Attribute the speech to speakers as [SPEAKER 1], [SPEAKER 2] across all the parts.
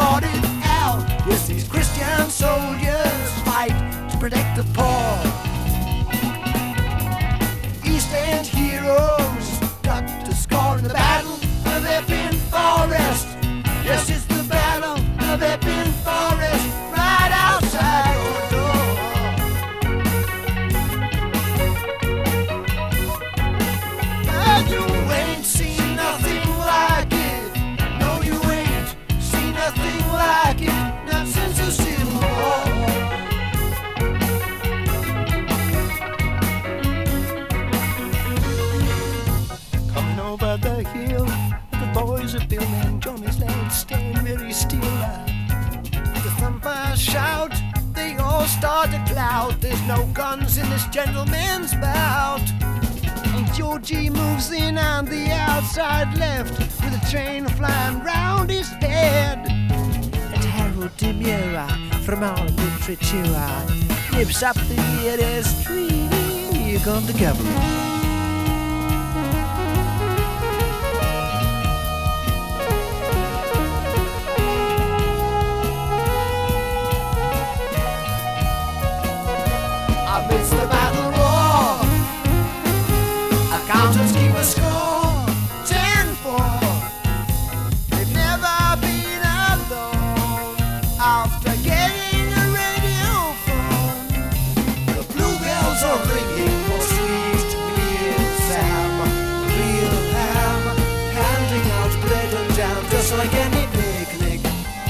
[SPEAKER 1] sort it out. Yes, these Christian soldiers fight to protect the poor. East End heroes got to score in the battle of Epping Forest. Yes, it's the battle of Epping Forest, right outside your door. And you ain't seen nothing like it. No, you ain't seen nothing like it, not since the Civil War. Coming over the hill, the boys are building Johnny's land, staying very still. The thumpers shout, they all start to clout. There's no guns in this gentleman's bout. And Georgie moves in on the outside left, with a train flying round his head. And Harold Demura from our literature nips up the ES tree. Here comes the cavalry. Amidst the battle roar, accountants keep a score, 10-4. They've never been alone after getting a radio phone. The bluebells are ringing for sweet real Sam, real ham, handing out bread and jam just like any picnic.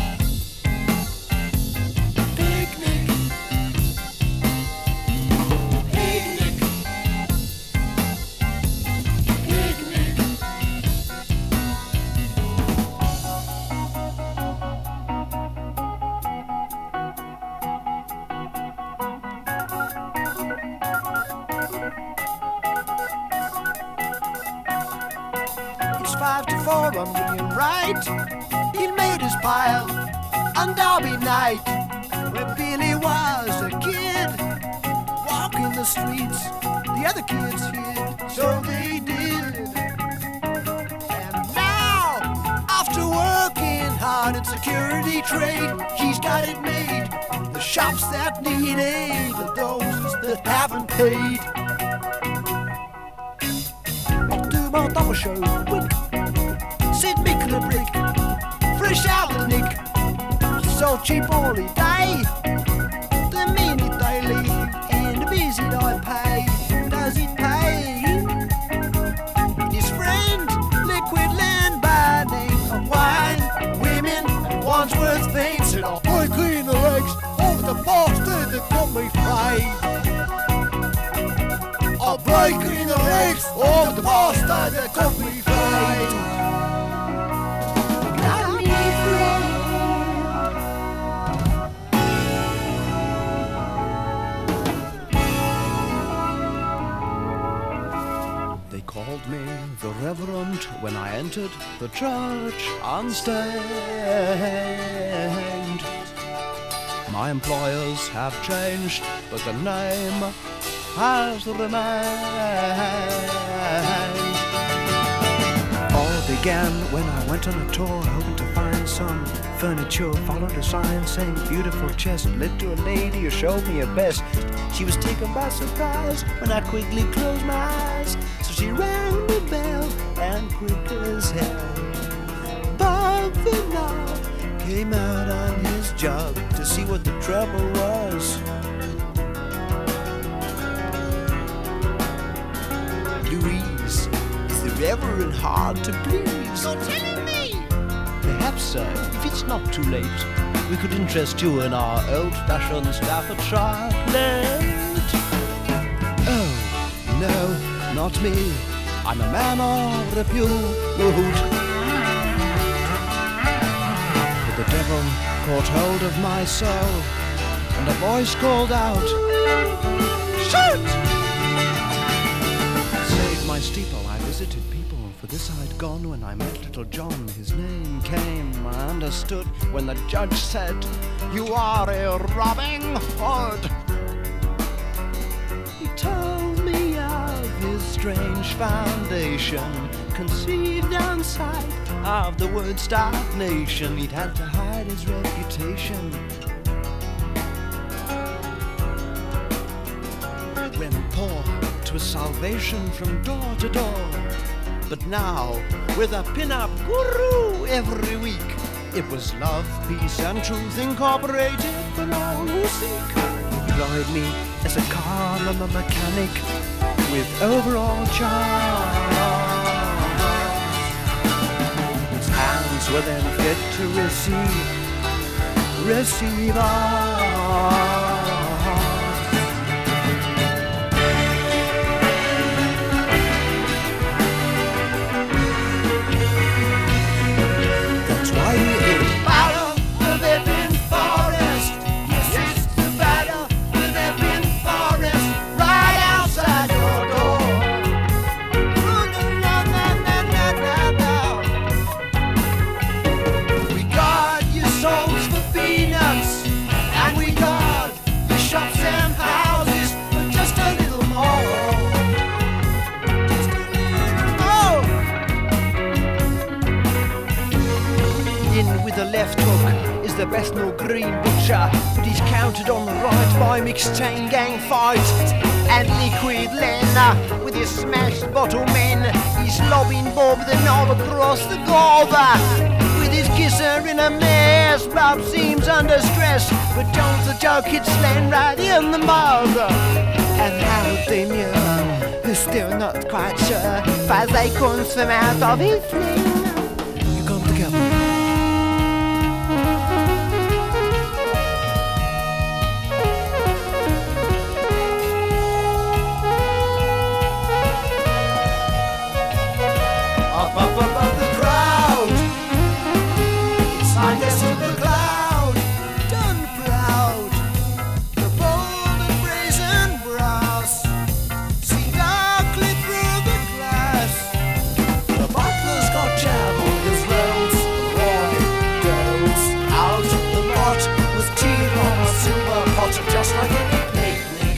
[SPEAKER 1] It's 5-4 on William Wright. He made his pile on Derby night, when Billy was a kid, walking the streets. The other kids hid, so they did. And now, after working hard in security trade, he's got it made. The shops that need aid and those that haven't paid. My double show quick, Sid Micklebrick, fresh out the nick, so cheap all the day. The minute they leave and the visit I pay, does it pay? His friend, liquid land by name of wine, women and Wandsworth Fane said I'll break clean the legs of the bastard that got me frayed. I'll break in the legs of the bastard that got me frayed. Got me frayed. They called me the Reverend when I entered the church unstained. My employers have changed, but the name has remained. All began when I went on a tour, hoping to find some furniture. Followed a sign saying beautiful chest, led to a lady who showed me her best. She was taken by surprise when I quickly closed my eyes, so she rang the bell, and quick as hell Bob Vinall came out on his job to see what the trouble was. Louise, is the Reverend hard to please? You're telling me? Perhaps, sir, if it's not too late, we could interest you in our old-fashioned Staffordshire plate. Oh, no, not me. I'm a man of repute. But the devil caught hold of my soul, and a voice called out, "Shoot!" My steeple, I visited people, for this I'd gone when I met little John. His name came, I understood, when the judge said, "You are a robbing hood." He told me of his strange foundation, conceived outside of the word stagnation. He'd had to hide had his reputation. When poor, 'twas salvation from door to door. But now, with a pin-up guru every week, it was love, peace and truth incorporated for all who seek. Employed me as a car mechanic with overall charge. His hands were then fit to receive ours. With the left hook is the best no green butcher, but he's counted on the right by mixed chain gang fight. And Liquid Len with his smashed bottle men, he's lobbing Bob the knob across the Gulver. With his kisser in a mess, Bob seems under stress, but Jones the joke hits Len right in the mouth. And how they knew, who's still not quite sure, as they comes from out of his sling. You come together. Up above the crowd, it's I guess to the cloud, done proud. The bold and brazen brass see darkly through the glass. The butler's got jam on his rolls, roaring girls out of the pot with tea on a silver pot, just like any picnic.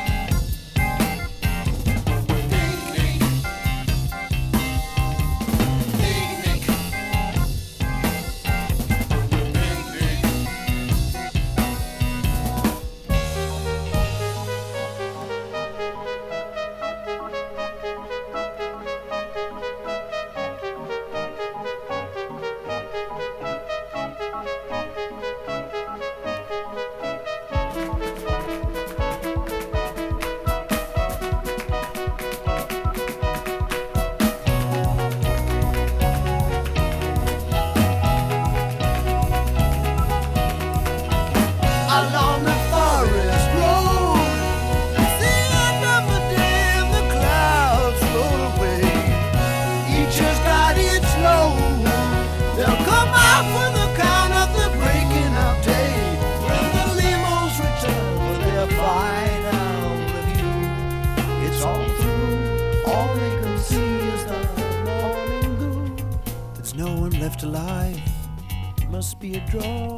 [SPEAKER 1] Along the forest road, at the end of the day, the clouds roll away. Each has got its load. They'll come out for the count of the breaking of day. When the limos return with their final review, it's all through. All they can see is the morning dew. There's no one left alive. Must be a draw.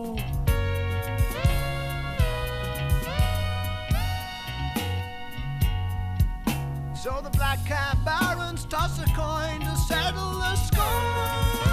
[SPEAKER 1] So the black cat barons toss a coin to settle the score.